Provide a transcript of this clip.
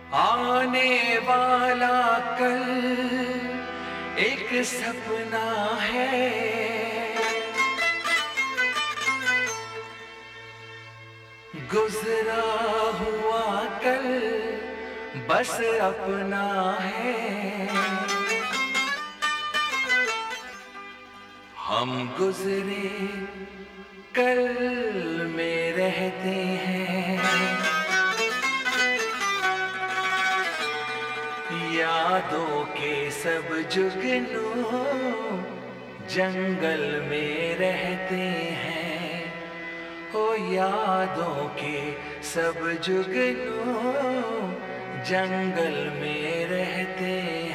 आने वाला कल एक सपना है, गुजरा हुआ कल बस अपना है। हम गुजरे कल में रहते हैं, यादों के सब जुगनू जंगल में रहते हैं। ओ यादों के सब जुगनू जंगल में रहते हैं।